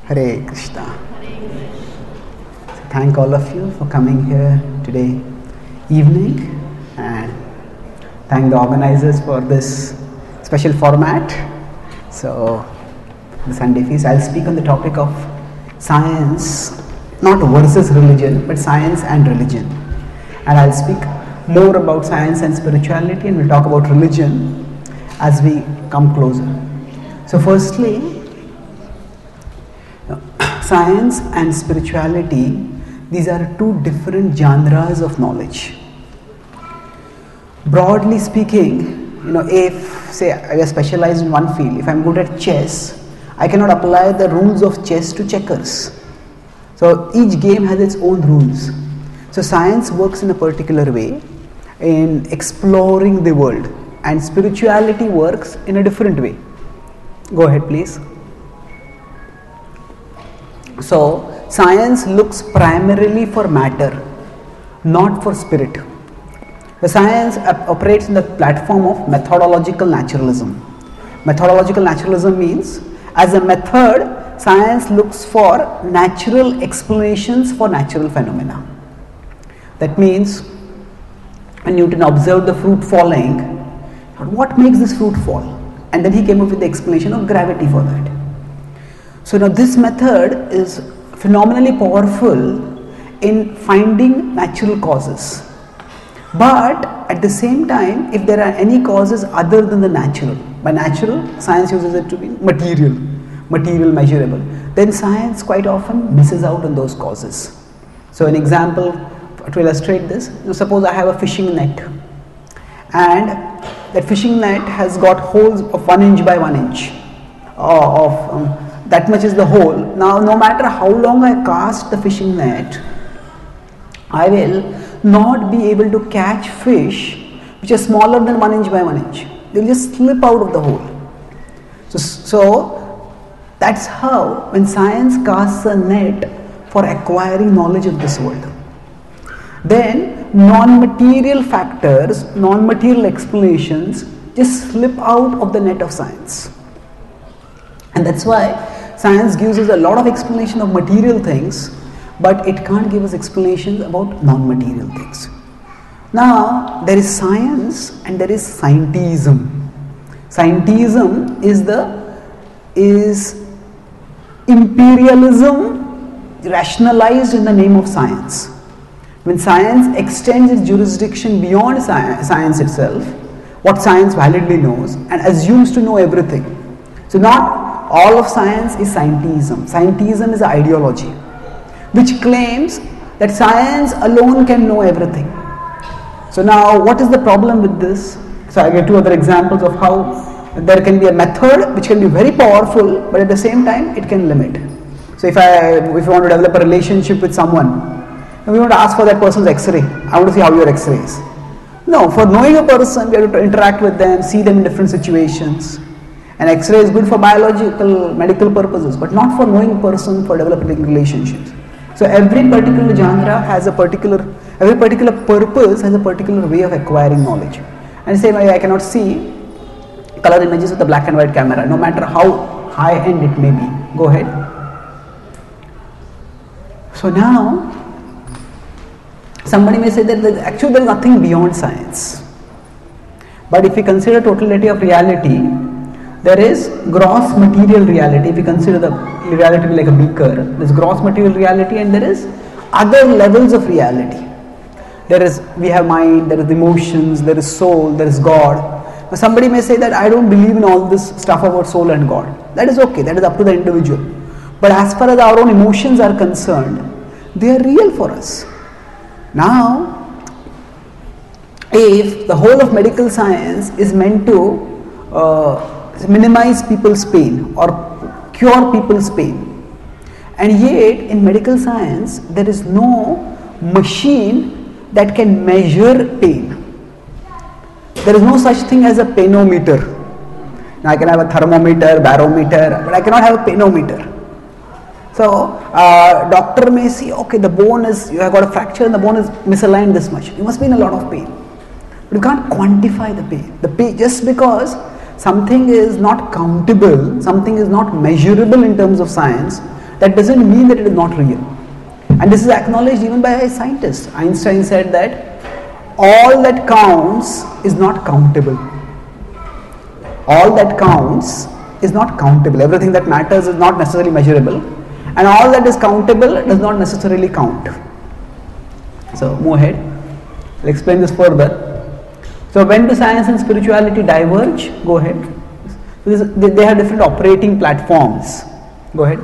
Hare Krishna. So thank all of you for coming here today evening, and thank the organizers for this special format. So the Sunday feast, I'll speak on the topic of science, not versus religion, but science and religion. And I'll speak more about science and spirituality, and we'll talk about religion as we come closer. So firstly, science and spirituality, these are two different genres of knowledge. Broadly speaking, if say I are specialized in one field, if I'm good at chess, I cannot apply the rules of chess to checkers. So each game has its own rules. So science works in a particular way in exploring the world, and spirituality works in a different way. Go ahead, please. So science looks primarily for matter, not for spirit. The science operates in the platform of methodological naturalism. Methodological naturalism means, as a method, science looks for natural explanations for natural phenomena. That means, when Newton observed the fruit falling, what makes this fruit fall? And then he came up with the explanation of gravity for that. So now this method is phenomenally powerful in finding natural causes. But at the same time, if there are any causes other than the natural, by natural, science uses it to be material measurable, then science quite often misses out on those causes. So an example to illustrate this, suppose I have a fishing net, and that fishing net has got holes of 1 inch by 1 inch that much is the hole. Now no matter how long I cast the fishing net, I will not be able to catch fish which are smaller than 1 inch by 1 inch. They will just slip out of the hole. So that's how, when science casts a net for acquiring knowledge of this world, then non-material factors, non-material explanations just slip out of the net of science. And that's why science gives us a lot of explanation of material things, but it can't give us explanations about non-material things. Now, there is science and there is scientism. Scientism is imperialism rationalized in the name of science. When science extends its jurisdiction beyond science itself, what science validly knows, and assumes to know everything. So not all of science is scientism. Scientism is an ideology which claims that science alone can know everything. So now what is the problem with this? So I get two other examples of how there can be a method which can be very powerful, but at the same time it can limit. So if you want to develop a relationship with someone, and we want to ask for that person's X-ray, I want to see how your X-ray is. No, for knowing a person, we have to interact with them, see them in different situations. An X-ray is good for biological, medical purposes, but not for knowing a person, for developing relationships. So every particular genre has every particular purpose has a particular way of acquiring knowledge. And same way, I cannot see color images with a black and white camera, no matter how high end it may be. Go ahead. So now, somebody may say that there is nothing beyond science. But if we consider totality of reality, there is gross material reality. If we consider the reality to be like a beaker, there is gross material reality, and there is other levels of reality. We have mind, there is emotions, there is soul, there is God. Now somebody may say that I don't believe in all this stuff about soul and God. That is okay, that is up to the individual. But as far as our own emotions are concerned, they are real for us. Now, if the whole of medical science is meant to minimize people's pain or cure people's pain, and yet in medical science there is no machine that can measure pain. There is no such thing as a painometer. Now I can have a thermometer, barometer, but I cannot have a painometer. So doctor may see, okay, the bone is, you have got a fracture and the bone is misaligned this much, you must be in a lot of pain. But you can't quantify the pain. The pain, just because something is not countable, something is not measurable in terms of science, that doesn't mean that it is not real. And this is acknowledged even by scientists. Einstein said that all that counts is not countable. All that counts is not countable. Everything that matters is not necessarily measurable, and all that is countable does not necessarily count. So move ahead. I'll explain this further. So when do science and spirituality diverge? Go ahead. They have different operating platforms. Go ahead.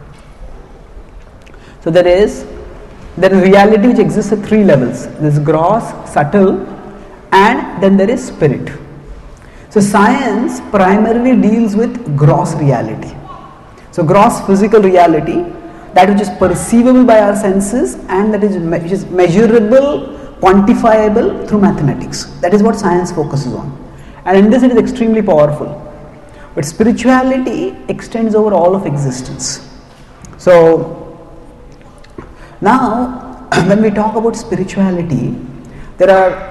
So there is reality which exists at three levels. There is gross, subtle, and then there is spirit. So science primarily deals with gross reality. So gross physical reality, that which is perceivable by our senses and that which is measurable, quantifiable through mathematics. That is what science focuses on. And in this it is extremely powerful. But spirituality extends over all of existence. So now when we talk about spirituality, there are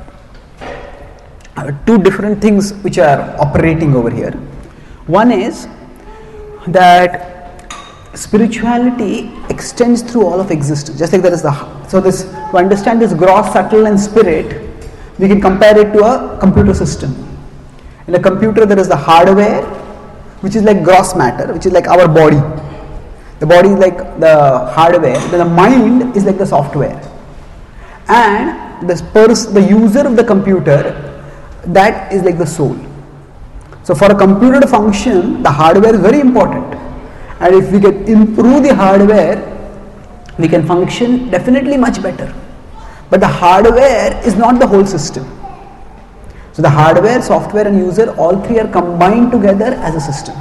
two different things which are operating over here. One is that spirituality extends through all of existence, just like there is to understand this gross, subtle and spirit, we can compare it to a computer system. In a computer there is the hardware, which is like gross matter, which is like our body. The body is like the hardware, then the mind is like the software, and the user of the computer, that is like the soul. So for a computer to function, the hardware is very important, and if we can improve the hardware, we can function definitely much better. But the hardware is not the whole system. So the hardware, software and user, all three are combined together as a system.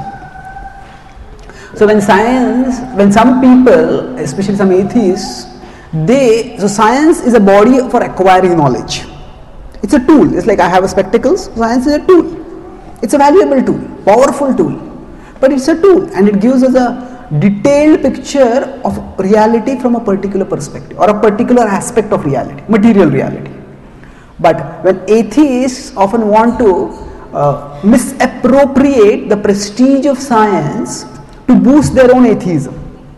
So when some people, especially some atheists, so science is a body for acquiring knowledge. It's a tool. It's like I have spectacles. Science is a tool. It's a valuable tool, powerful tool. But it's a tool, and it gives us a detailed picture of reality from a particular perspective or a particular aspect of reality, material reality. But when atheists often want to misappropriate the prestige of science to boost their own atheism,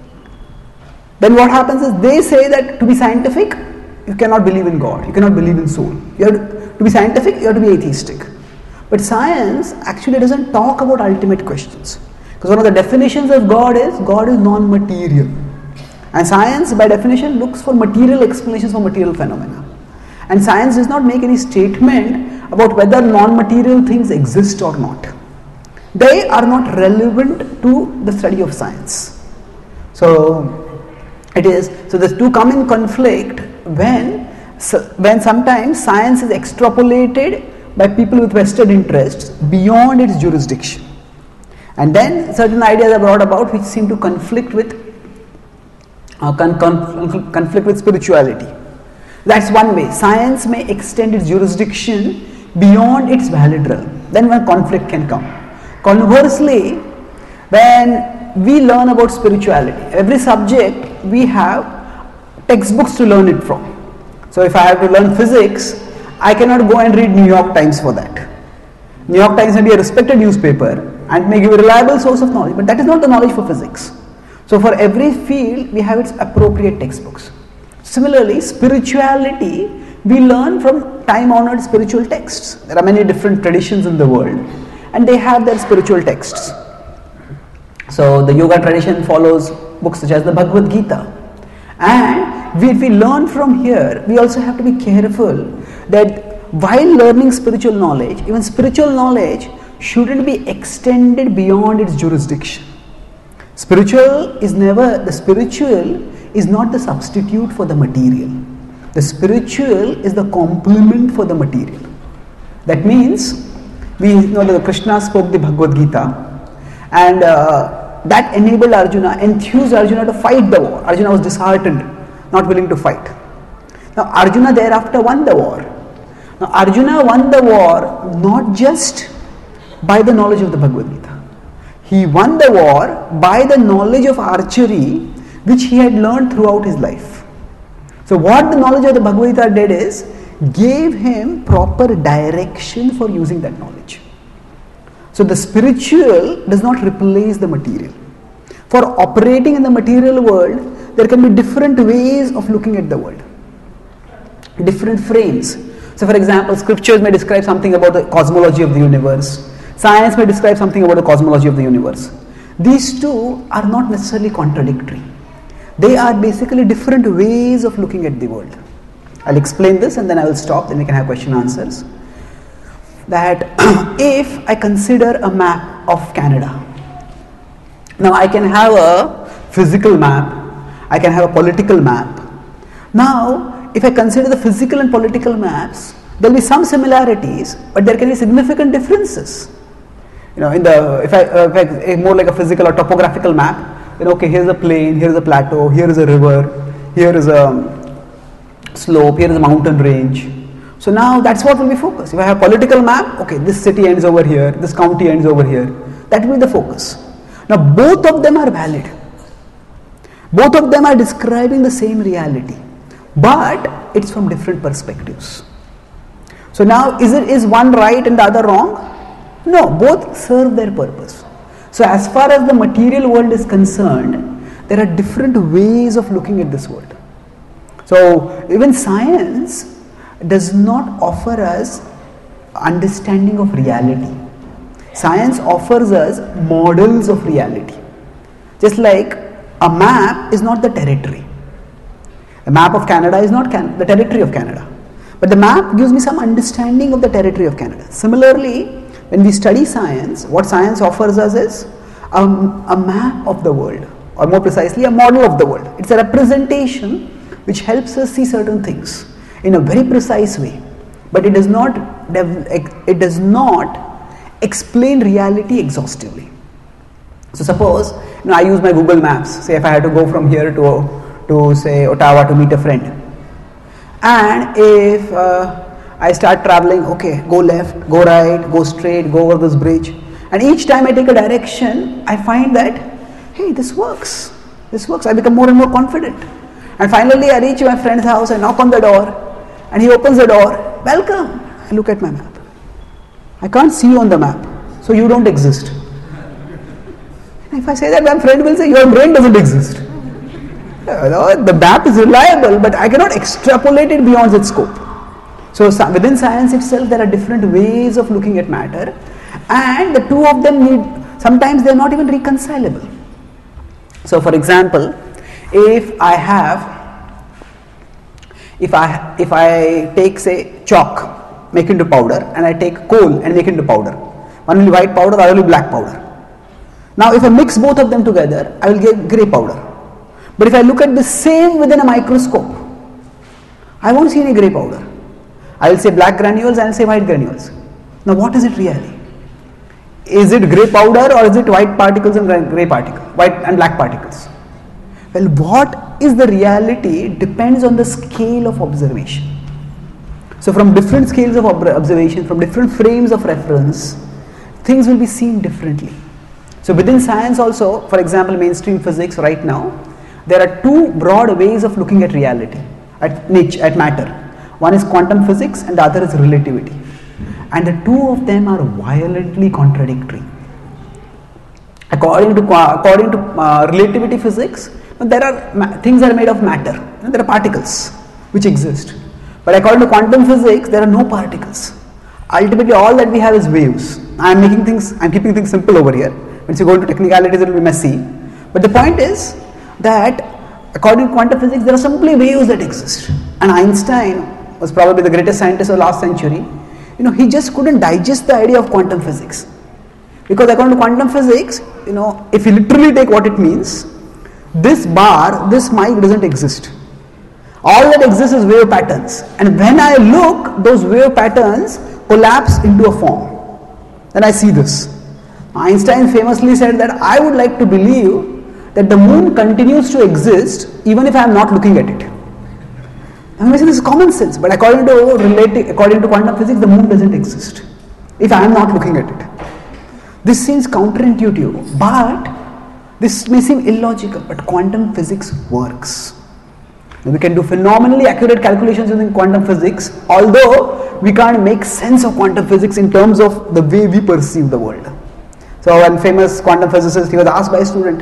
then what happens is they say that to be scientific, you cannot believe in God, you cannot believe in soul. To be scientific, you have to be atheistic. But science actually doesn't talk about ultimate questions. Because one of the definitions of God is non-material. And science by definition looks for material explanations for material phenomena. And science does not make any statement about whether non-material things exist or not. They are not relevant to the study of science. So the two come in conflict when sometimes science is extrapolated by people with vested interests beyond its jurisdiction. And then certain ideas are brought about which seem to conflict with spirituality. That's one way. Science may extend its jurisdiction beyond its valid realm. Then when conflict can come. Conversely, when we learn about spirituality, every subject we have textbooks to learn it from. So if I have to learn physics, I cannot go and read New York Times for that. New York Times may be a respected newspaper and may give a reliable source of knowledge, but that is not the knowledge for physics. So for every field, we have its appropriate textbooks. Similarly, spirituality, we learn from time-honored spiritual texts. There are many different traditions in the world, and they have their spiritual texts. So the yoga tradition follows books such as the Bhagavad Gita. And if we learn from here, we also have to be careful that while learning spiritual knowledge, even spiritual knowledge shouldn't be extended beyond its jurisdiction. The spiritual is not the substitute for the material. The spiritual is the complement for the material. That means, we know that Krishna spoke the Bhagavad Gita, and that enabled Arjuna, enthused Arjuna to fight the war. Arjuna was disheartened, not willing to fight. Now Arjuna thereafter won the war. Now Arjuna won the war not just by the knowledge of the Bhagavad Gita. He won the war by the knowledge of archery which he had learned throughout his life. So what the knowledge of the Bhagavad Gita did is gave him proper direction for using that knowledge. So the spiritual does not replace the material. For operating in the material world, there can be different ways of looking at the world, different frames. So for example, scriptures may describe something about the cosmology of the universe. Science may describe something about the cosmology of the universe. These two are not necessarily contradictory. They are basically different ways of looking at the world. I'll explain this and then I will stop, then we can have question answers. That if I consider a map of Canada, now I can have a physical map, I can have a political map. Now, if I consider the physical and political maps, there will be some similarities, but there can be significant differences. If I more like a physical or topographical map, okay, here's a plain, here's a plateau, here is a river, here is a slope, here is a mountain range. So now that's what will be focused. If I have a political map, okay, this city ends over here, this county ends over here. That will be the focus. Now both of them are valid. Both of them are describing the same reality, but it's from different perspectives. So now is one right and the other wrong? No, both serve their purpose. So as far as the material world is concerned, there are different ways of looking at this world. So even science does not offer us understanding of reality. Science offers us models of reality. Just like a map is not the territory. The map of Canada is not the territory of Canada. But the map gives me some understanding of the territory of Canada. Similarly, when we study science, what science offers us is a map of the world, or more precisely, a model of the world. It's a representation which helps us see certain things in a very precise way, but it does not explain reality exhaustively. So suppose I use my Google Maps. Say if I had to go from here to say Ottawa to meet a friend, and if I start traveling, okay, go left, go right, go straight, go over this bridge, and each time I take a direction, I find that, hey, this works. I become more and more confident. And finally I reach my friend's house, I knock on the door, and he opens the door, welcome. I look at my map. I can't see you on the map, so you don't exist. And if I say that, my friend will say, your brain doesn't exist. The map is reliable, but I cannot extrapolate it beyond its scope. So within science itself, there are different ways of looking at matter, and the two of them sometimes they are not even reconcilable. So for example, if I take say chalk, make into powder, and I take coal and make into powder, one will be white powder, the other will be black powder. Now if I mix both of them together, I will get grey powder. But if I look at the same within a microscope, I won't see any grey powder. I will say black granules, I will say white granules. Now what is it really? Is it grey powder or is it white particles and grey particles, white and black particles? Well, what is the reality depends on the scale of observation. So from different scales of observation, from different frames of reference, things will be seen differently. So within science also, for example, mainstream physics right now, there are two broad ways of looking at reality, at matter. One is quantum physics and the other is relativity. And the two of them are violently contradictory. According to relativity physics, there are things are made of matter. There are particles which exist. But according to quantum physics, there are no particles. Ultimately, all that we have is waves. I'm keeping things simple over here. Once you go into technicalities, it will be messy. But the point is that according to quantum physics, there are simply waves that exist. And Einstein was probably the greatest scientist of the last century. He just couldn't digest the idea of quantum physics. Because according to quantum physics, if you literally take what it means, this bar, this mic doesn't exist. All that exists is wave patterns. And when I look, those wave patterns collapse into a form. Then I see this. Einstein famously said that I would like to believe that the moon continues to exist even if I am not looking at it. I mean, this is common sense, but according to quantum physics, the moon doesn't exist if I am not looking at it. This seems counterintuitive, but this may seem illogical, but quantum physics works. We can do phenomenally accurate calculations using quantum physics, although we can't make sense of quantum physics in terms of the way we perceive the world. So one famous quantum physicist, he was asked by a student,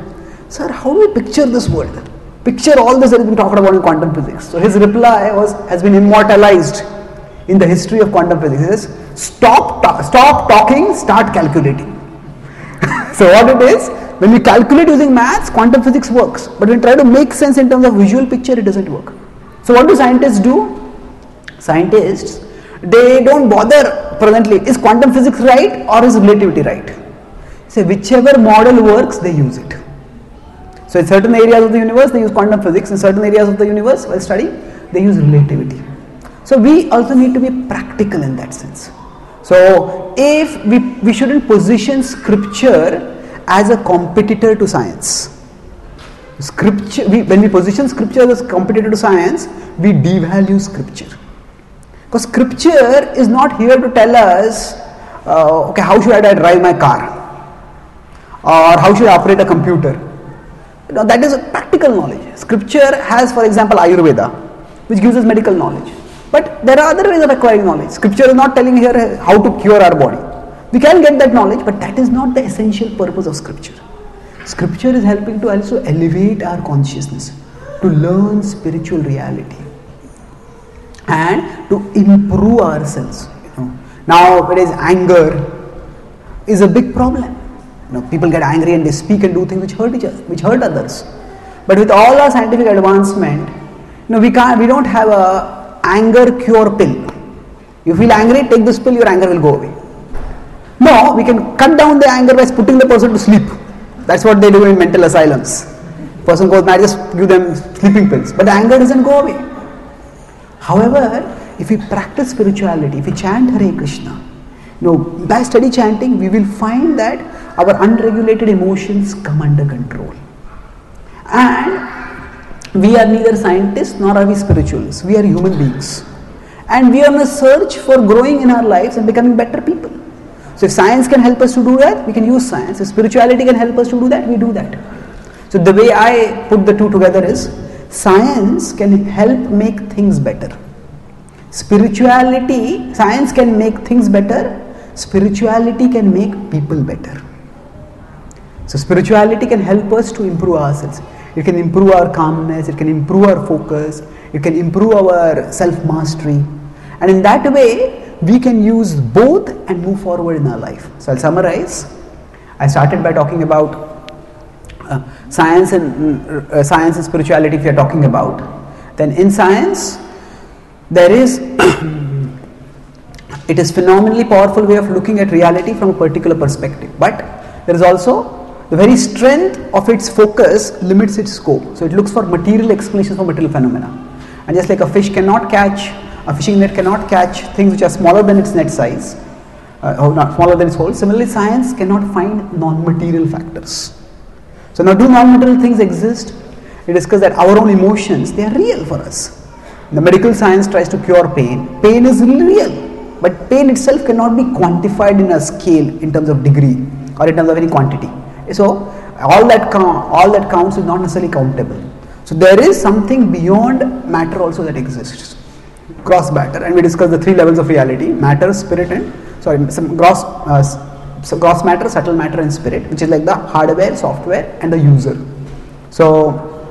sir, how do we picture this world? Picture all this that has been talked about in quantum physics. So his reply has been immortalized in the history of quantum physics. He says, stop talking, start calculating. So what it is, when we calculate using maths, quantum physics works. But when we try to make sense in terms of visual picture, it doesn't work. So what do scientists do? Scientists, they don't bother presently, is quantum physics right or is relativity right? So whichever model works, they use it. So in certain areas of the universe, they use quantum physics. In certain areas of the universe, while studying, they use relativity. So we also need to be practical in that sense. So if we shouldn't position scripture as a competitor to science. Scripture, when we position scripture as a competitor to science, we devalue scripture. Because scripture is not here to tell us, okay, how should I drive my car? Or how should I operate a computer? Now, that is practical knowledge. Scripture has, for example, Ayurveda, which gives us medical knowledge. But there are other ways of acquiring knowledge. Scripture is not telling here how to cure our body. We can get that knowledge, but that is not the essential purpose of scripture. Scripture is helping to also elevate our consciousness, to learn spiritual reality, and to improve ourselves. Nowadays, anger is a big problem. People get angry and they speak and do things which hurt each other, which hurt others. But with all our scientific advancement, we don't have a anger cure pill. You feel angry, take this pill, your anger will go away. No, we can cut down the anger by putting the person to sleep. That's what they do in mental asylums. Person goes mad, just give them sleeping pills. But the anger doesn't go away. However, if we practice spirituality, if we chant Hare Krishna, by steady chanting, we will find that our unregulated emotions come under control. And we are neither scientists nor are we spiritualists. We are human beings. And we are on a search for growing in our lives and becoming better people. So if science can help us to do that, we can use science. If spirituality can help us to do that, we do that. So the way I put the two together is, science can help make things better. Science can make things better. Spirituality can make people better. So spirituality can help us to improve ourselves. It can improve our calmness, it can improve our focus, it can improve our self-mastery. And in that way, we can use both and move forward in our life. So I'll summarize. I started by talking about science and spirituality if we are talking about. Then in science, there is it is phenomenally powerful way of looking at reality from a particular perspective. But there is also the very strength of its focus limits its scope. So it looks for material explanations for material phenomena. And just like a fishing net cannot catch things which are smaller than its net size, or not smaller than its hole. Similarly, science cannot find non-material factors. So now, do non-material things exist? We discussed that our own emotions, they are real for us. The medical science tries to cure pain. Pain is real, but pain itself cannot be quantified in a scale in terms of degree or in terms of any quantity. So all that counts is not necessarily countable. So there is something beyond matter also that exists. Gross matter, and we discussed the three levels of reality: matter, spirit, and gross matter, subtle matter, and spirit, which is like the hardware, software, and the user. So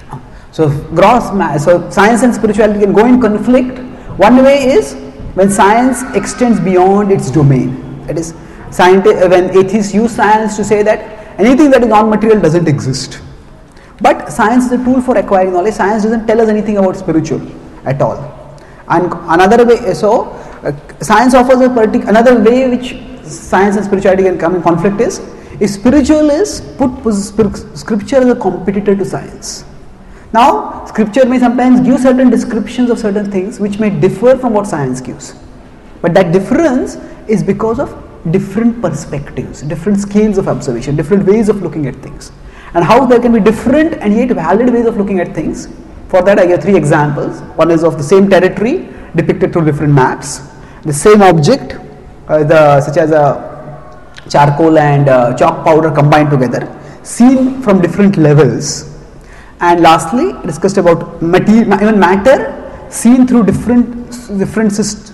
science and spirituality can go in conflict. One way is when science extends beyond its domain. That is, when atheists use science to say that anything that is non-material doesn't exist. But science is a tool for acquiring knowledge. Science doesn't tell us anything about spiritual at all. And another way, science offers another way which science and spirituality can come in conflict is, if spiritualists put scripture as a competitor to science. Now, scripture may sometimes give certain descriptions of certain things which may differ from what science gives. But that difference is because of different perspectives, different scales of observation, different ways of looking at things. And how there can be different and yet valid ways of looking at things. For that I give three examples. One is of the same territory depicted through different maps, the same object such as a charcoal and chalk powder combined together, seen from different levels. And lastly, discussed about even matter seen through different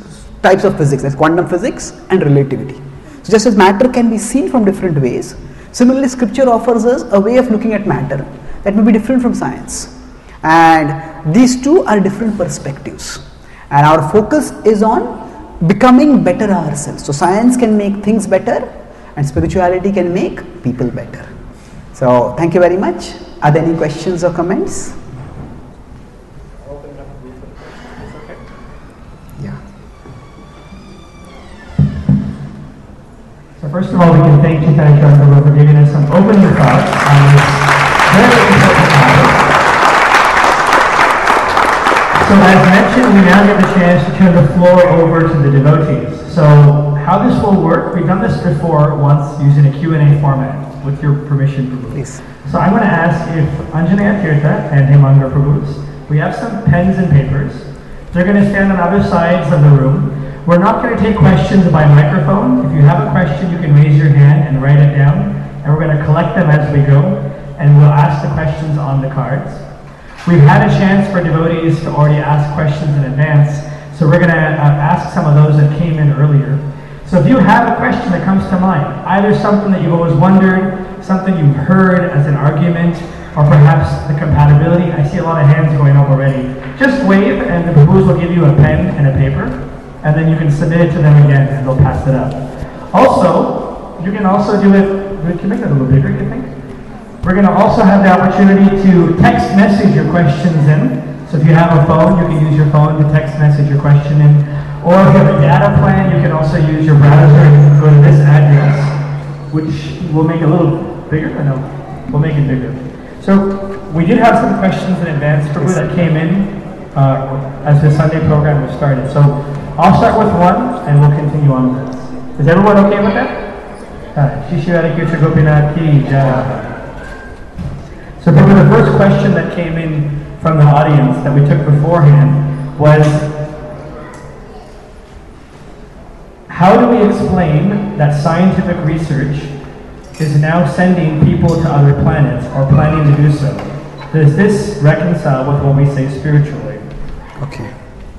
types of physics, like quantum physics and relativity. So just as matter can be seen from different ways, Similarly, scripture offers us a way of looking at matter that may be different from science. And these two are different perspectives. And our focus is on becoming better ourselves. So science can make things better and spirituality can make people better. So thank you very much. Are there any questions or comments? Yeah. So first of all, we can thank Chaitanya Prabhu for giving us some opening thoughts on this very important topic. So as mentioned, we now get the chance to turn the floor over to the devotees. So how this will work, we've done this before once using a Q&A format, with your permission, Prabhu. Please. So I'm going to ask if Anjaneya Tirtha and Hemanga Prabhus, we have some pens and papers. They're going to stand on other sides of the room. We're not going to take questions by microphone. If you have a question, you can raise your hand and write it down, and we're going to collect them as we go, and we'll ask the questions on the cards. We've had a chance for devotees to already ask questions in advance, so we're going to ask some of those that came in earlier. So if you have a question that comes to mind, either something that you've always wondered, something you've heard as an argument, or perhaps the compatibility, I see a lot of hands going up already. Just wave and the Prabhus will give you a pen and a paper, and then you can submit it to them again and they'll pass it up. Also, you can also do it, we can make it a little bigger, you think? We're going to also have the opportunity to text message your questions in. So if you have a phone, you can use your phone to text message your question in. Or if you have a data plan, you can also use your browser and you can go to this address, which will make it a little bigger, or no? We'll make it bigger. So we did have some questions in advance, Prabhu, that came in as the Sunday program was started. So I'll start with one and we'll continue on with this. Is everyone okay with that? Shishivara Kirti Gopinath ki jai. So Prabhu, the first question that came in from the audience that we took beforehand was, how do we explain that scientific research is now sending people to other planets or planning to do so? Does this reconcile with what we say spiritually? Okay.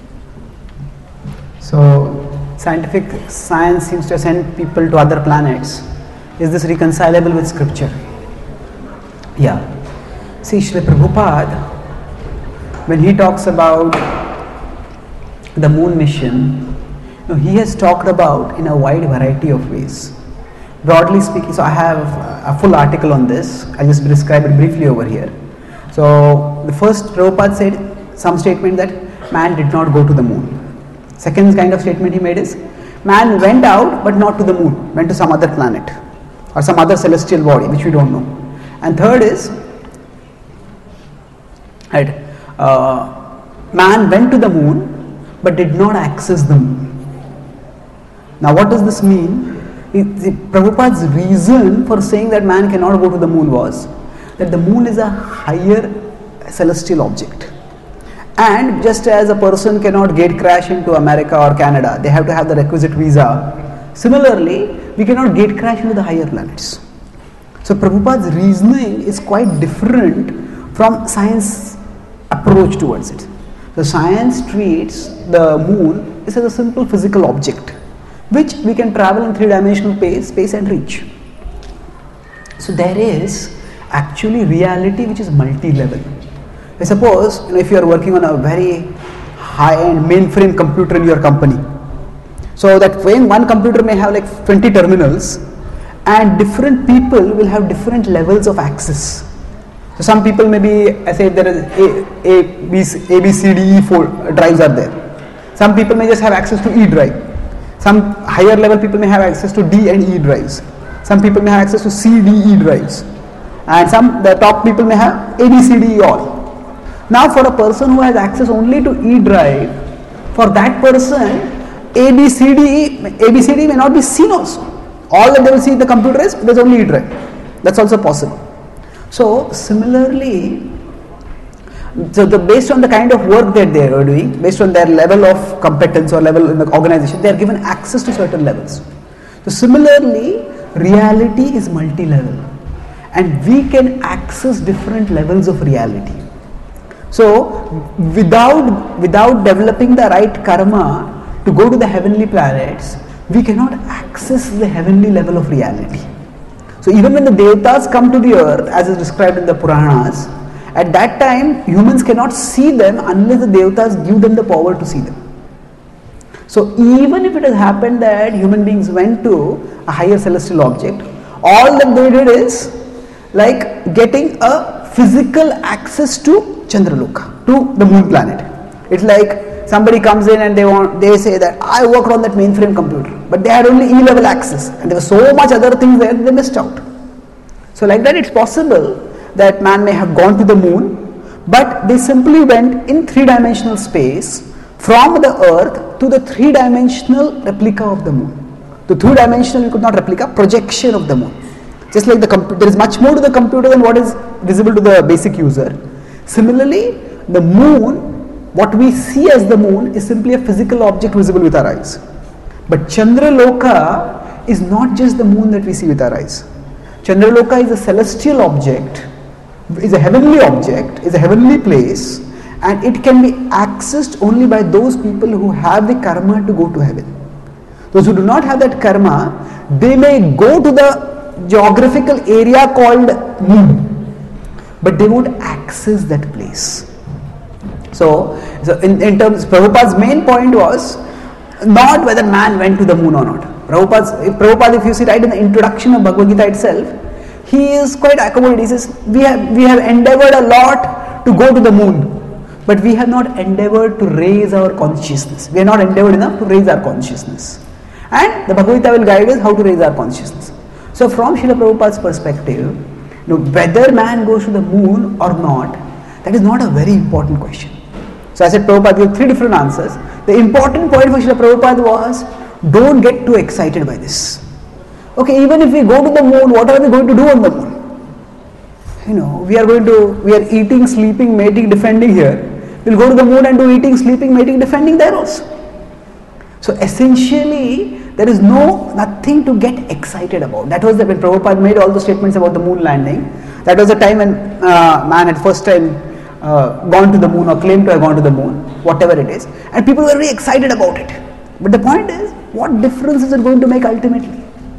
So science seems to send people to other planets. Is this reconcilable with scripture? Yeah. See, Srila Prabhupada, when he talks about the moon mission, he has talked about in a wide variety of ways. Broadly speaking, so I have a full article on this. I'll just describe it briefly over here. So the first, Prabhupada said some statement that man did not go to the moon. Second kind of statement he made is, man went out but not to the moon, went to some other planet or some other celestial body which we don't know. And third is, man went to the moon but did not access the moon. Now what does this mean? Prabhupada's reason for saying that man cannot go to the moon was that the moon is a higher celestial object. And just as a person cannot gate crash into America or Canada, they have to have the requisite visa. Similarly, we cannot gate crash into the higher planets. So Prabhupada's reasoning is quite different from science approach towards it. The science treats the moon as a simple physical object which we can travel in three-dimensional space and reach. So there is actually reality which is multi-level. I suppose if you are working on a very high-end mainframe computer in your company, so that when one computer may have like 20 terminals and different people will have different levels of access. So some people may be, I say there is A, B, C, D, E 4 drives are there. Some people may just have access to E drive. Some higher level people may have access to D and E drives. Some people may have access to C, D, E drives. And the top people may have A, B, C, D, E all. Now for a person who has access only to E drive, for that person A, B, C, D may not be seen also. All that they will see in the computer is there is only E drive. That's also possible. So similarly, based on the kind of work that they are doing, based on their level of competence or level in the organization, they are given access to certain levels. So similarly, reality is multi-level and we can access different levels of reality. So without developing the right karma to go to the heavenly planets, we cannot access the heavenly level of reality. So even when the Devatas come to the earth, as is described in the Puranas, at that time humans cannot see them unless the Devatas give them the power to see them. So even if it has happened that human beings went to a higher celestial object, all that they did is like getting a physical access to Chandraloka, to the moon planet. It's like somebody comes in and they say that I worked on that mainframe computer, but they had only E-level access and there was so much other things there they missed out. So like that it's possible that man may have gone to the moon, but they simply went in three-dimensional space from the earth to the three-dimensional replica of the moon. The two-dimensional, you could not replica, projection of the moon. Just like there is much more to the computer than what is visible to the basic user. Similarly, the moon, what we see as the moon is simply a physical object visible with our eyes. But Chandraloka is not just the moon that we see with our eyes. Chandraloka is a celestial object, is a heavenly object, is a heavenly place, and it can be accessed only by those people who have the karma to go to heaven. Those who do not have that karma, they may go to the geographical area called moon, but they won't access that place. So in terms, Prabhupada's main point was not whether man went to the moon or not. Prabhupada, if you see right in the introduction of Bhagavad Gita itself, he is quite accommodating. He says, we have endeavored a lot to go to the moon, but we have not endeavored to raise our consciousness. We have not endeavored enough to raise our consciousness. And the Bhagavad Gita will guide us how to raise our consciousness. So from Srila Prabhupada's perspective, whether man goes to the moon or not, that is not a very important question. So I said Prabhupada gave three different answers. The important point for Srila Prabhupada was, don't get too excited by this. Okay, even if we go to the moon, what are we going to do on the moon? We are eating, sleeping, mating, defending here. We'll go to the moon and do eating, sleeping, mating, defending there also. So essentially, there is nothing to get excited about. That was when Prabhupada made all the statements about the moon landing. That was the time when man had first time gone to the moon or claimed to have gone to the moon, whatever it is. And people were very excited about it. But the point is, what difference is it going to make ultimately?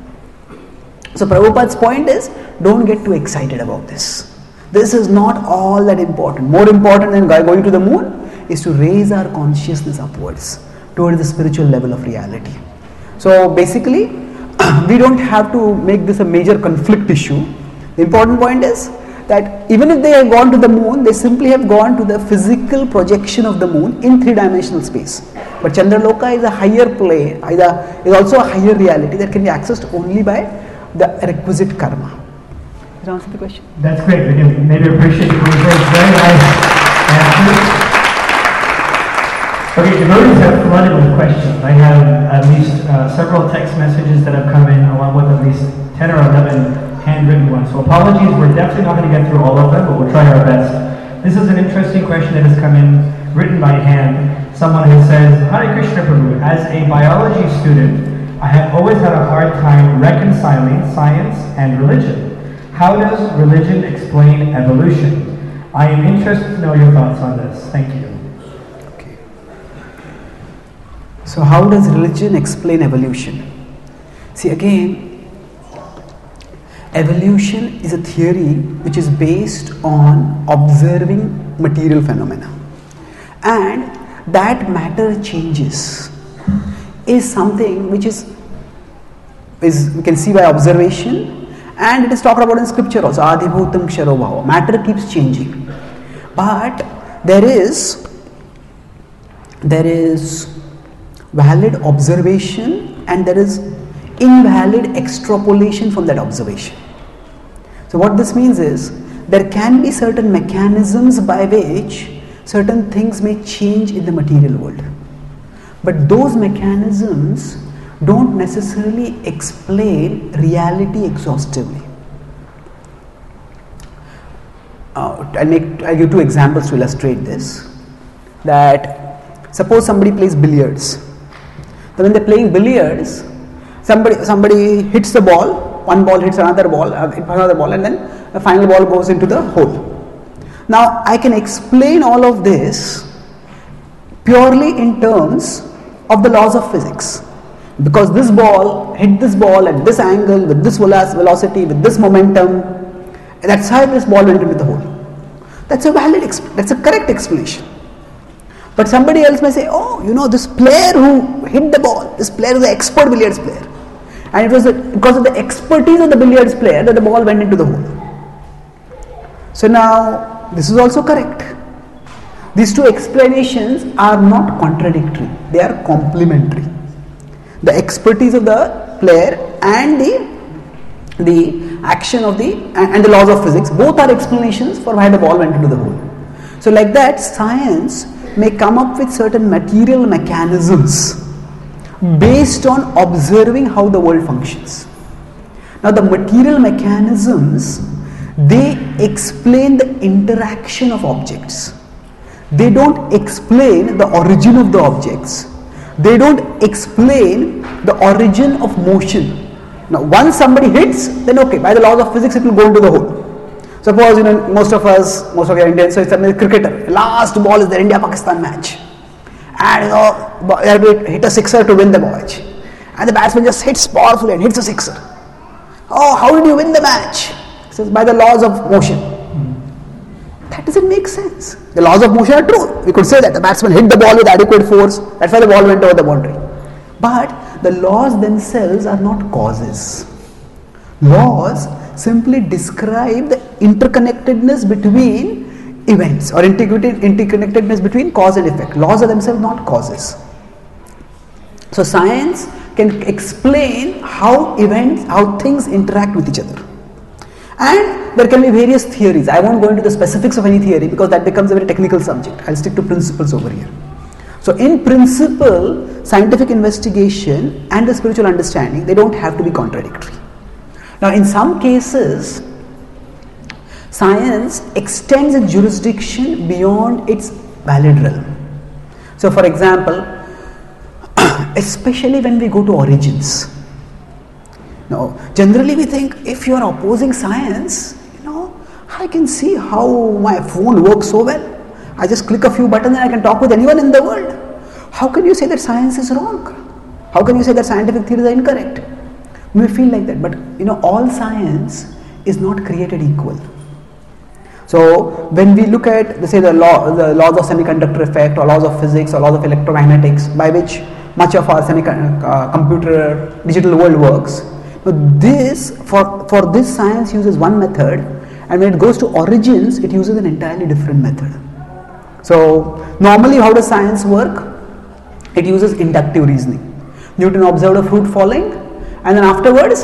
So Prabhupada's point is, don't get too excited about this. This is not all that important. More important than going to the moon is to raise our consciousness upwards towards the spiritual level of reality. So basically, we don't have to make this a major conflict issue. The important point is that even if they have gone to the moon, they simply have gone to the physical projection of the moon in three-dimensional space. But Chandraloka is a higher plane, is also a higher reality that can be accessed only by the requisite karma. Does that answer the question? That's great. Maybe appreciate it. Very nice answer. Okay, devotees have flooded with questions. I have at least several text messages that have come in, along with at least 10 or 11 handwritten ones. So apologies, we're definitely not going to get through all of them, but we'll try our best. This is an interesting question that has come in, written by hand. Someone who says, Hare Krishna Prabhu, as a biology student, I have always had a hard time reconciling science and religion. How does religion explain evolution? I am interested to know your thoughts on this. Thank you. So how does religion explain evolution? See again, evolution is a theory which is based on observing material phenomena. And that matter changes is something which is we can see by observation, and it is talked about in scripture also. Adibhutam ksharo bhava. Matter keeps changing. But there is valid observation and there is invalid extrapolation from that observation. So what this means is, there can be certain mechanisms by which certain things may change in the material world. But those mechanisms don't necessarily explain reality exhaustively. I'll give two examples to illustrate this. That suppose somebody plays billiards. So when they're playing billiards, somebody hits the ball, one ball hits another ball, and then the final ball goes into the hole. Now I can explain all of this purely in terms of the laws of physics. Because this ball hit this ball at this angle, with this velocity, with this momentum, that's how this ball went into the hole. That's a that's a correct explanation. But somebody else may say, oh, this player who hit the ball, this player is an expert billiards player. And it was because of the expertise of the billiards player that the ball went into the hole. So now, this is also correct. These two explanations are not contradictory, they are complementary. The expertise of the player and the action of and the laws of physics, both are explanations for why the ball went into the hole. So like that, science may come up with certain material mechanisms based on observing how the world functions. Now the material mechanisms, they explain the interaction of objects. They don't explain the origin of the objects. They don't explain the origin of motion. Now once somebody hits, then okay, by the laws of physics it will go into the hole. Suppose most of you are Indians, so it's a cricketer. Last ball is the India-Pakistan match. And you have to hit a sixer to win the match. And the batsman just hits powerfully and hits a sixer. Oh, how did you win the match? It says by the laws of motion. That doesn't make sense. The laws of motion are true. We could say that the batsman hit the ball with adequate force, that's why the ball went over the boundary. But the laws themselves are not causes. Laws simply describe the interconnectedness between events or interconnectedness between cause and effect. Laws are themselves not causes. So science can explain how things interact with each other. And there can be various theories. I won't go into the specifics of any theory because that becomes a very technical subject. I'll stick to principles over here. So in principle, scientific investigation and the spiritual understanding, they don't have to be contradictory. Now in some cases, science extends its jurisdiction beyond its valid realm. So for example, especially when we go to origins. Now generally we think if you are opposing science, I can see how my phone works so well. I just click a few buttons and I can talk with anyone in the world. How can you say that science is wrong? How can you say that scientific theories are incorrect? We may feel like that, but all science is not created equal. So when we look at the laws of semiconductor effect or laws of physics or laws of electromagnetics, by which much of our computer digital world works, for this science uses one method, and when it goes to origins, it uses an entirely different method. So normally how does science work? It uses inductive reasoning. Newton observed a fruit falling, and then afterwards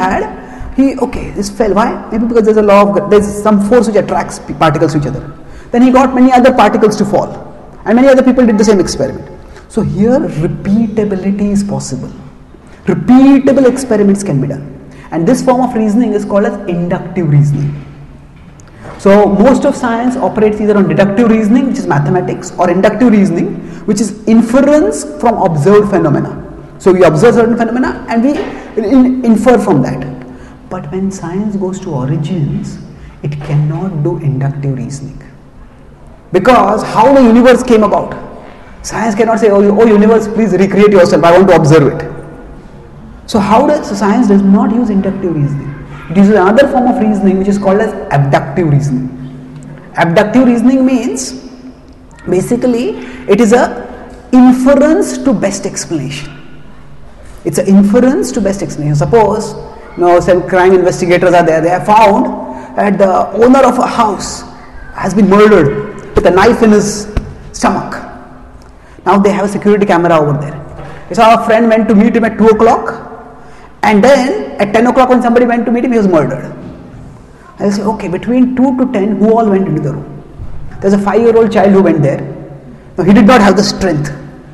this fell. Why? Maybe because there's some force which attracts particles to each other. Then he got many other particles to fall, and many other people did the same experiment. So here repeatability is possible. Repeatable experiments can be done, and this form of reasoning is called as inductive reasoning. So most of science operates either on deductive reasoning, which is mathematics, or inductive reasoning, which is inference from observed phenomena. So we observe certain phenomena and we infer from that. But when science goes to origins, it cannot do inductive reasoning. Because how the universe came about, science cannot say, oh universe, please recreate yourself, I want to observe it. So science does not use inductive reasoning. It uses another form of reasoning which is called as abductive reasoning. Abductive reasoning means basically it is a inference to best explanation. It's an inference to best explanation. Suppose some crime investigators are there. They have found that the owner of a house has been murdered with a knife in his stomach. Now they have a security camera over there. So our friend went to meet him at 2 o'clock. And then at 10 o'clock when somebody went to meet him, he was murdered. I will say, okay, between 2 to 10, who all went into the room? There's a 5-year-old child who went there. Now he did not have the strength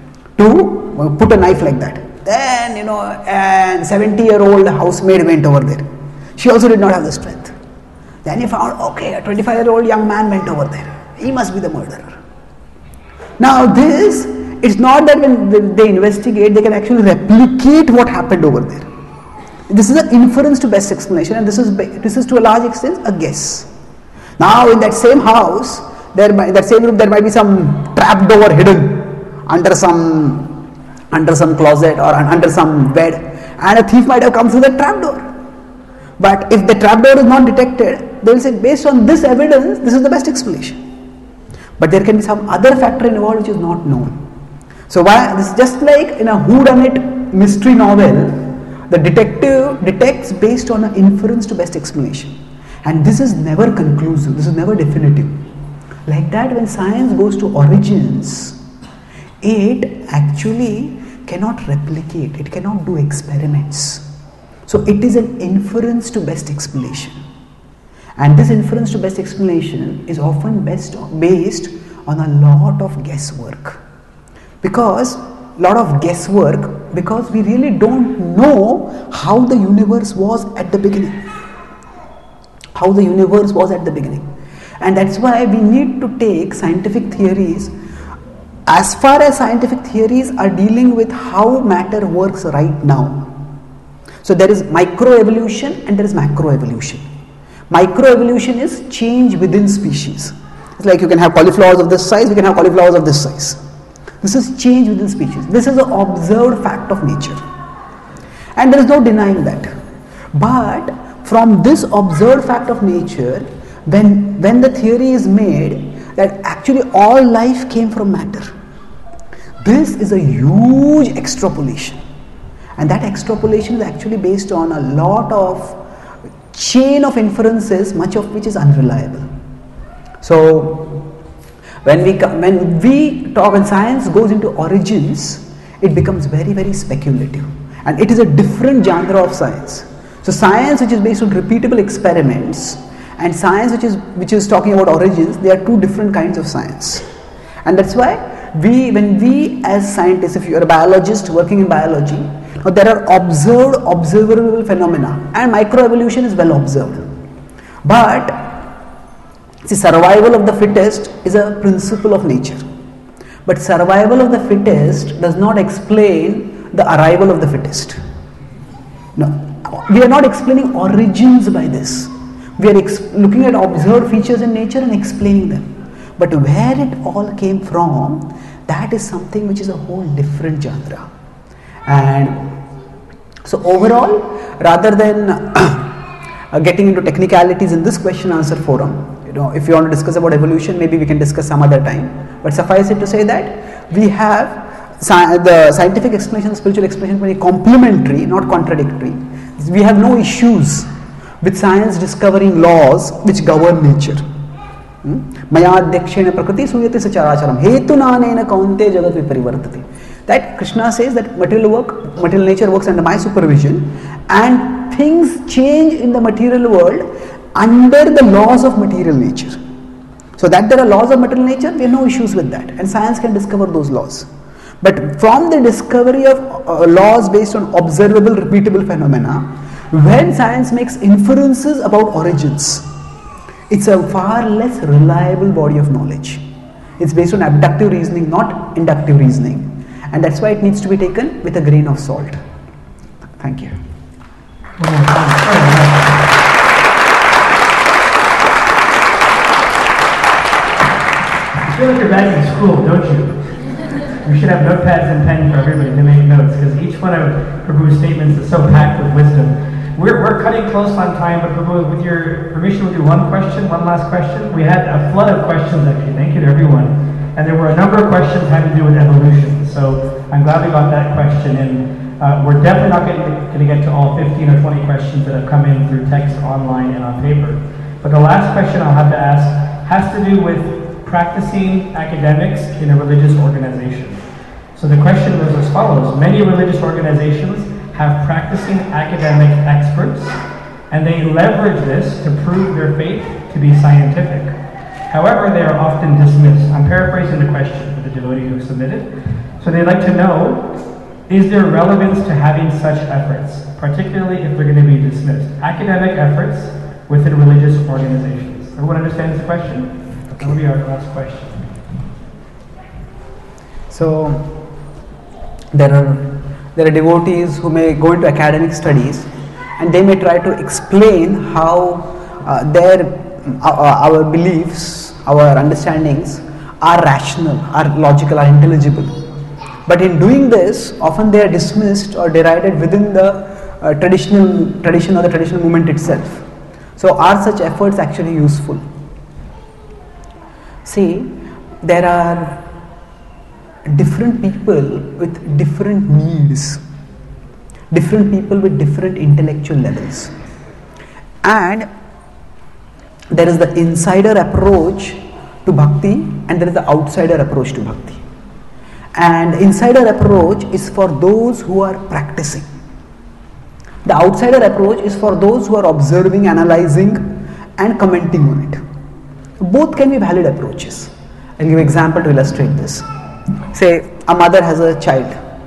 to put a knife like that. Then, and 70-year-old housemaid went over there. She also did not have the strength. Then he found, okay, a 25-year-old young man went over there. He must be the murderer. Now it's not that when they investigate, they can actually replicate what happened over there. This is an inference to best explanation, and this is to a large extent a guess. Now in that same house, that same room, there might be some trap door hidden under some under some closet or under some bed, and a thief might have come through the trapdoor. But if the trapdoor is not detected, they will say, based on this evidence, this is the best explanation. But there can be some other factor involved which is not known. So why this is just like in a whodunit mystery novel, the detective detects based on an inference to best explanation, and this is never conclusive, this is never definitive. Like that, when science goes to origins, it actually cannot replicate, it cannot do experiments. So it is an inference to best explanation, and this inference to best explanation is often based on a lot of guesswork. Because we really don't know how the universe was at the beginning. And that's why we need to take scientific theories, as far as scientific theories are dealing with how matter works right now. So there is microevolution and there is macroevolution. Microevolution is change within species. It's like you can have cauliflowers of this size, we can have cauliflowers of this size. This is change within species. This is an observed fact of nature, and there is no denying that. But from this observed fact of nature, when the theory is made that actually all life came from matter, this is a huge extrapolation, and that extrapolation is actually based on a lot of chain of inferences, much of which is unreliable. So when science goes into origins, it becomes very, very speculative, and it is a different genre of science. So science which is based on repeatable experiments and science which is talking about origins, they are two different kinds of science. And that's why when we as scientists, if you are a biologist working in biology, now there are observable phenomena, and microevolution is well observed. But see, survival of the fittest is a principle of nature, but survival of the fittest does not explain the arrival of the fittest. No, we are not explaining origins by this. We are looking at observed features in nature and explaining them. But where it all came from, that is something which is a whole different genre. And so overall, rather than getting into technicalities in this question answer forum, if you want to discuss about evolution, maybe we can discuss some other time. But suffice it to say that we have the scientific explanation, spiritual explanation very complementary, not contradictory. We have no issues with science discovering laws which govern nature. Mayadhyakshena prakriti suyate sacharacharam hetunanena kaunte jagat viparivartate. That Krishna says that material nature works under my supervision, and things change in the material world under the laws of material nature. So that there are laws of material nature, we have no issues with that, and science can discover those laws. But from the discovery of laws based on observable, repeatable phenomena, when science makes inferences about origins, it's a far less reliable body of knowledge. It's based on abductive reasoning, not inductive reasoning, and that's why it needs to be taken with a grain of salt. Thank you. You feel like you're back in school, don't you? We should have notepads and pens for everybody to make notes, because each one of Prabhu's statements is so packed with wisdom. We're cutting close on time, but Prabhu, with your permission, we'll do one last question. We had a flood of questions, actually. Thank you to everyone. And there were a number of questions having to do with evolution. So I'm glad we got that question in. We're definitely not going to get to all 15 or 20 questions that have come in through text, online, and on paper. But the last question I'll have to ask has to do with practicing academics in a religious organization. So the question was as follows. Many religious organizations have practicing academic experts, and they leverage this to prove their faith to be scientific. However, they are often dismissed. I'm paraphrasing the question for the devotee who submitted. So they'd like to know, is there relevance to having such efforts, particularly if they're going to be dismissed? Academic efforts within religious organizations. Everyone understands the question? That will be our last question. So there are devotees who may go into academic studies, and they may try to explain how our beliefs, our understandings are rational, are logical, are intelligible. But in doing this, often they are dismissed or derided within the tradition or the traditional movement itself. So are such efforts actually useful? See, there are different people with different needs, different people with different intellectual levels, and there is the insider approach to bhakti and there is the outsider approach to bhakti. And the insider approach is for those who are practicing. The outsider approach is for those who are observing, analyzing and commenting on it. Both can be valid approaches. I'll give an example to illustrate this. Say a mother has a child,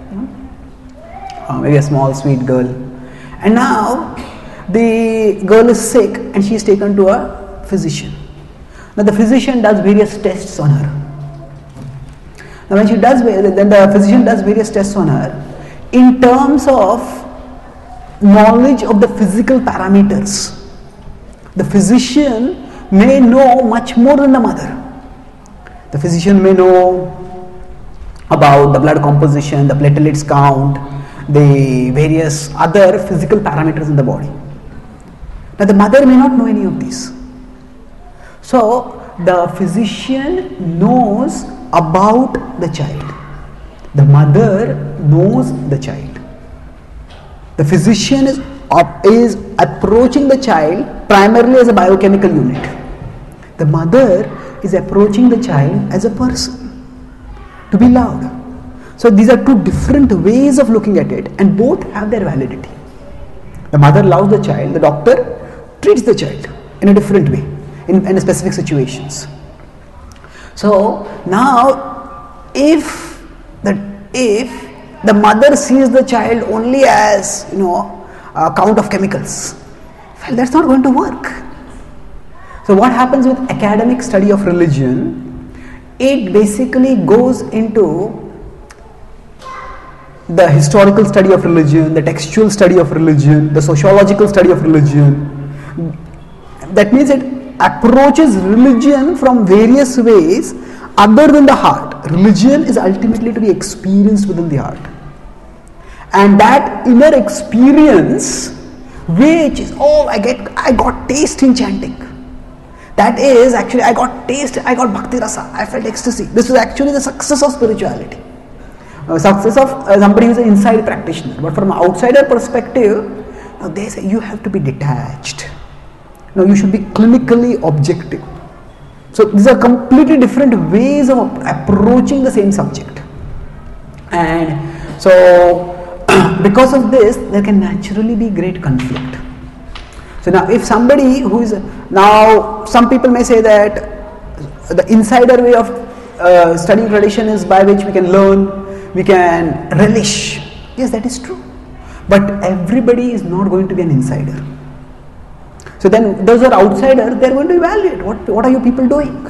maybe a small sweet girl, and now the girl is sick and she is taken to a physician. Now the physician does various tests on her. Now when the physician does various tests on her in terms of knowledge of the physical parameters. The physician may know much more than the mother. The physician may know about the blood composition, the platelets count, the various other physical parameters in the body. Now the mother may not know any of these. So the physician knows about the child. The mother knows the child. The physician is approaching the child primarily as a biochemical unit. The mother is approaching the child as a person to be loved. So these are two different ways of looking at it, and both have their validity. The mother loves the child, the doctor treats the child in a different way in specific situations. So now if the mother sees the child only as a count of chemicals, well, that's not going to work. So what happens with academic study of religion? It basically goes into the historical study of religion, the textual study of religion, the sociological study of religion. That means it approaches religion from various ways other than the heart. Religion is ultimately to be experienced within the heart. And that inner experience, which is, I got taste in chanting. That is actually, I got bhakti rasa, I felt ecstasy. This is actually the success of spirituality. Success of somebody who is an inside practitioner. But from an outsider perspective, they say you have to be detached. You should be clinically objective. So these are completely different ways of approaching the same subject. And so because of this, there can naturally be great conflict. So now if somebody who is, now some people may say that the insider way of studying tradition is by which we can learn, we can relish. Yes, that is true. But everybody is not going to be an insider. So then those are outsiders, they are going to evaluate what are you people doing.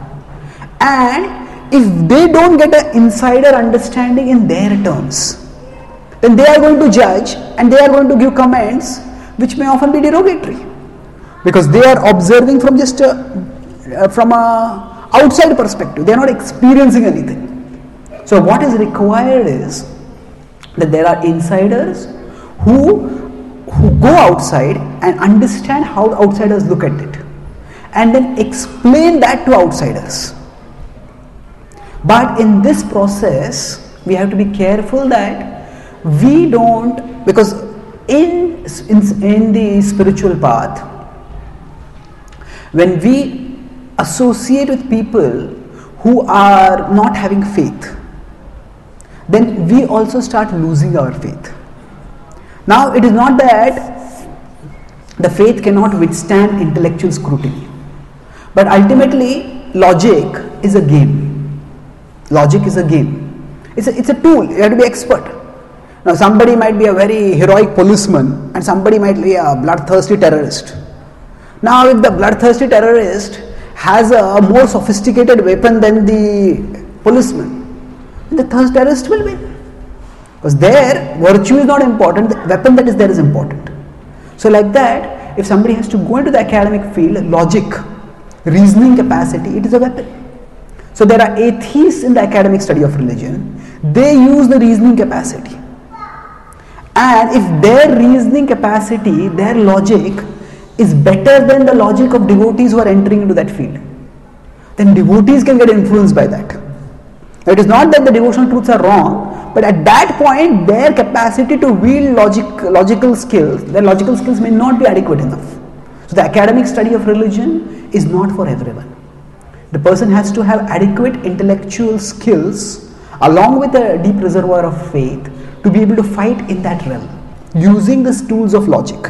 And if they don't get an insider understanding in their terms, then they are going to judge and they are going to give comments which may often be derogatory, because they are observing from just from a outside perspective. They are not experiencing anything. So what is required is that there are insiders who go outside and understand how outsiders look at it, and then explain that to outsiders. But in this process, we have to be careful that we don't, because in the spiritual path, when we associate with people who are not having faith, then we also start losing our faith. Now it is not that the faith cannot withstand intellectual scrutiny, but ultimately logic is a game. Logic is a game. It's a tool. You have to be expert. Now somebody might be a very heroic policeman and somebody might be a bloodthirsty terrorist. Now if the bloodthirsty terrorist has a more sophisticated weapon than the policeman, the terrorist will win. Because their virtue is not important, the weapon that is there is important. So like that, if somebody has to go into the academic field, logic, reasoning capacity, it is a weapon. So there are atheists in the academic study of religion, they use the reasoning capacity. And if their reasoning capacity, their logic is better than the logic of devotees who are entering into that field, then devotees can get influenced by that. It is not that the devotional truths are wrong, but at that point their capacity to wield logical skills, their logical skills may not be adequate enough. So the academic study of religion is not for everyone. The person has to have adequate intellectual skills along with a deep reservoir of faith to be able to fight in that realm using the tools of logic.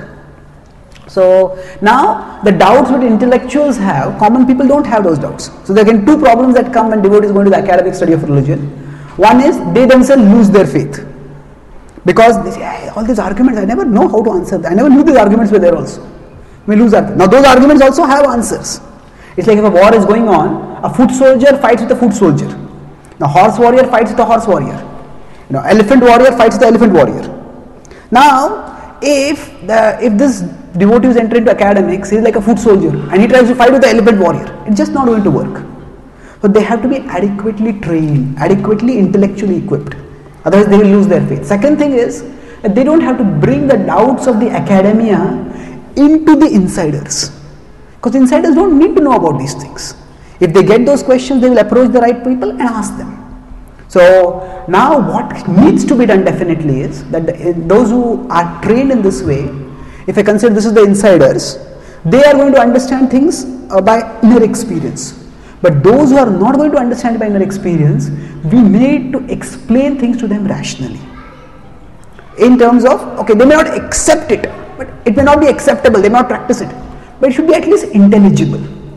So now the doubts that intellectuals have, common people don't have those doubts. So there are two problems that come when devotees go into the academic study of religion. One is they themselves lose their faith because they say, hey, all these arguments I never know how to answer them. I never knew these arguments were there also. We lose arguments. Now those arguments also have answers. It's like if a war is going on, a foot soldier fights with a foot soldier. A horse warrior fights with a horse warrior. Elephant warrior fights with the elephant warrior. Now, if this devotee is entering into academics, he is like a foot soldier and he tries to fight with the elephant warrior, it's just not going to work. So they have to be adequately trained, adequately intellectually equipped. Otherwise they will lose their faith. Second thing is that they don't have to bring the doubts of the academia into the insiders. Because insiders don't need to know about these things. If they get those questions, they will approach the right people and ask them. So now what needs to be done definitely is that those who are trained in this way, if I consider this is the insiders, they are going to understand things by inner experience. But those who are not going to understand by inner experience, we need to explain things to them rationally. In terms of, okay, they may not accept it, but it may not be acceptable, they may not practice it, but it should be at least intelligible.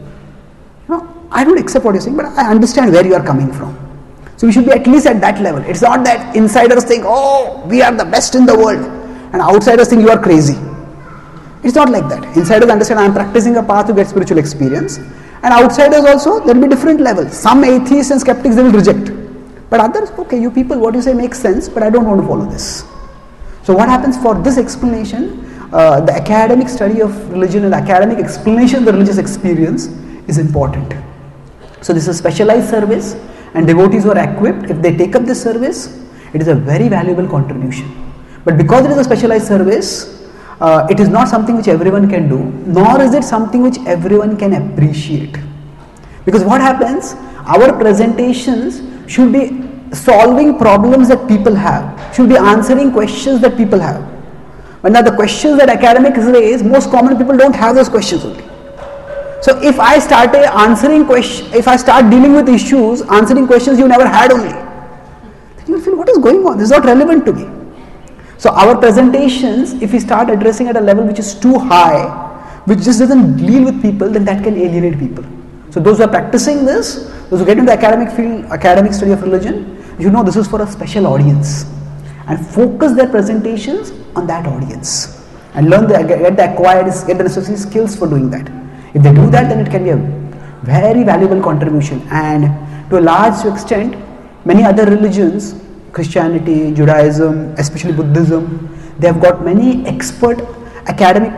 I don't accept what you're saying, but I understand where you are coming from. So we should be at least at that level. It's not that insiders think, oh, we are the best in the world, and outsiders think you are crazy. It's not like that. Insiders understand I am practicing a path to get spiritual experience, and outsiders also, there will be different levels. Some atheists and skeptics they will reject, but others, okay, you people, what you say makes sense, but I don't want to follow this. So what happens for this explanation, the academic study of religion and the academic explanation of the religious experience is important. So this is a specialized service, and devotees who are equipped, if they take up this service, it is a very valuable contribution. But because it is a specialized service, it is not something which everyone can do, nor is it something which everyone can appreciate. Because what happens, our presentations should be solving problems that people have, should be answering questions that people have. But now the questions that academics raise, most common people don't have those questions only. So if I start answering questions, if I start dealing with issues, answering questions you never had only, then you will feel what is going on, this is not relevant to me. So our presentations, if we start addressing at a level which is too high, which just doesn't deal with people, then that can alienate people. So those who are practicing this, those who get into the academic field, academic study of religion, you know this is for a special audience, and focus their presentations on that audience and learn get the necessary skills for doing that. If they do that, then it can be a very valuable contribution, and to a large extent many other religions, Christianity, Judaism, especially Buddhism, they have got many expert academic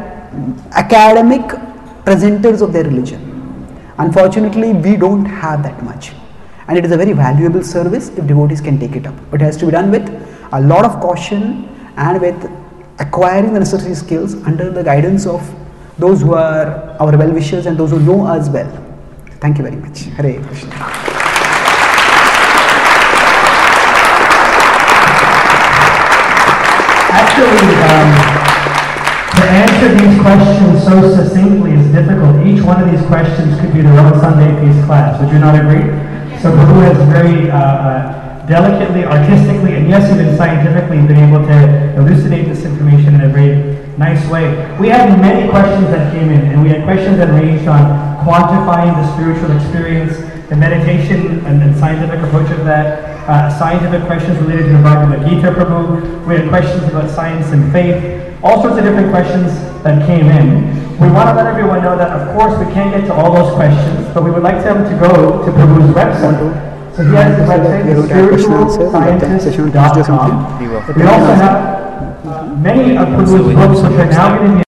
presenters of their religion. Unfortunately, we don't have that much, and it is a very valuable service if devotees can take it up. But it has to be done with a lot of caution and with acquiring the necessary skills under the guidance of those who are our well-wishers and those who know us well. Thank you very much. Hare Krishna. Actually, to answer these questions so succinctly is difficult. Each one of these questions could be their own Sunday peace class. Would you not agree? So Prabhu has very delicately, artistically, and yes, even scientifically been able to elucidate this information in a very nice way. We had many questions that came in, and we had questions that ranged on quantifying the spiritual experience, the meditation and scientific approach of that, scientific questions related to the Bhagavad Gita, Prabhu. We had questions about science and faith, all sorts of different questions that came in. We want to let everyone know that, of course, we can't get to all those questions, but we would like them to go to Prabhu's website. So he has the website, spiritualscientist.com. We also have many of Prabhu's books which are now going to be